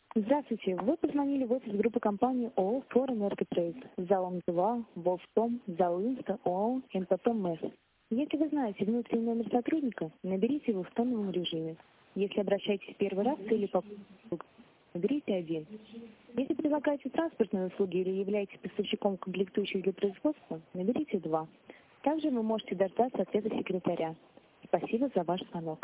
Здравствуйте. Вы позвонили в офис группы компании ООО «Фор Энерготрейд» с залом 2, Волстом, зал Инста, ООО НПП МЭС. Если вы знаете внутренний номер сотрудника, наберите его в тоновом режиме. Если обращаетесь первый раз или по наберите 1. Если предлагаете транспортные услуги или являетесь поставщиком комплектующих для производства, наберите 2. Также вы можете дождаться ответа секретаря. Спасибо за ваш звонок.